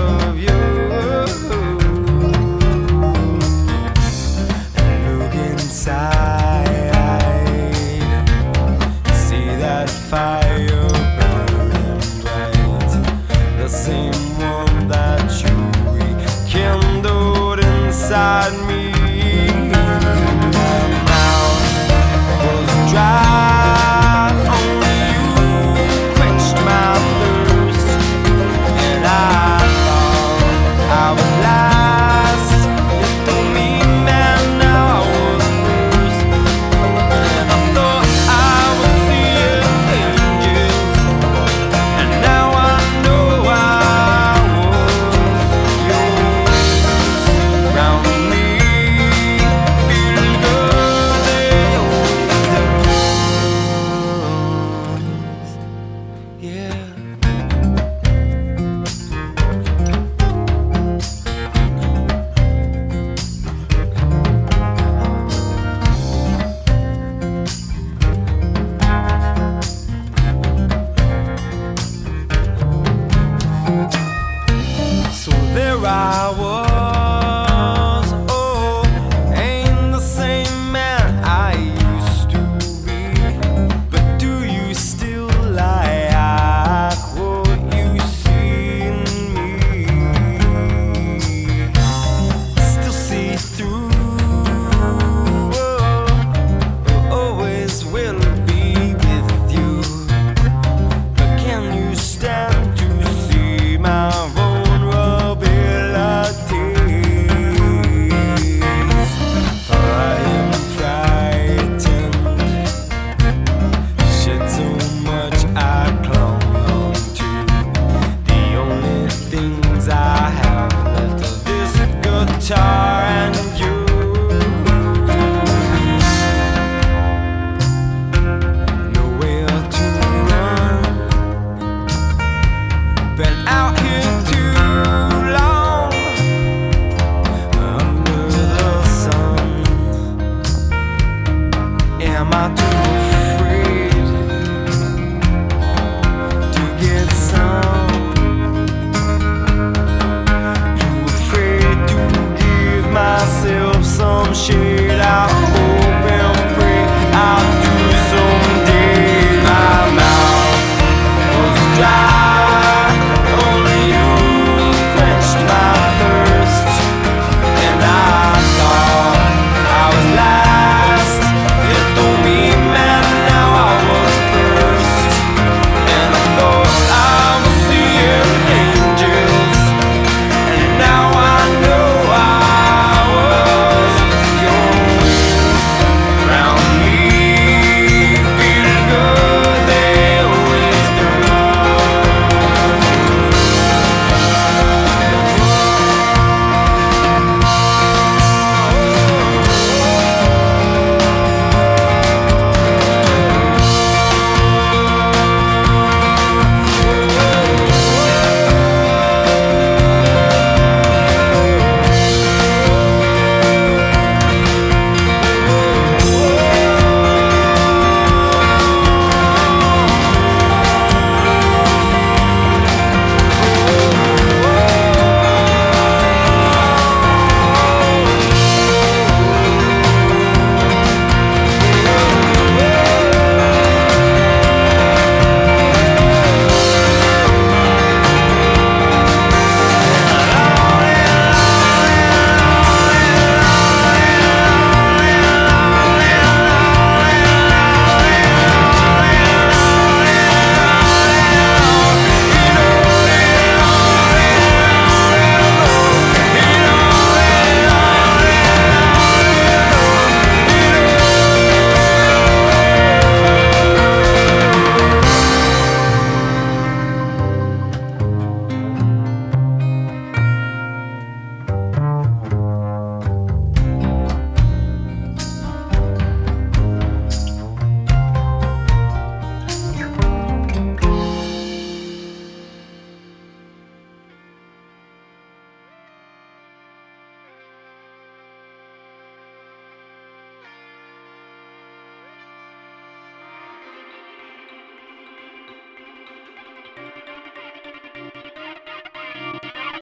of you. Look inside, see that fire burning bright, the same one that you rekindled inside me. My mouth was dry, only you quenched my thirst, and I thought I would last. It don't mean man, now I was first, and I thought I was seeing angels, and now I know I was yours. Round me, feel good, they always does. Yeah. So there I was, oh, ain't the same man I used to be. But do you still like what you see in me? Still see through, oh, always will be with you. But can you stand to see my vulnerabilities? For I am frightened, shed so much I clung on to. The only things I have left of this guitar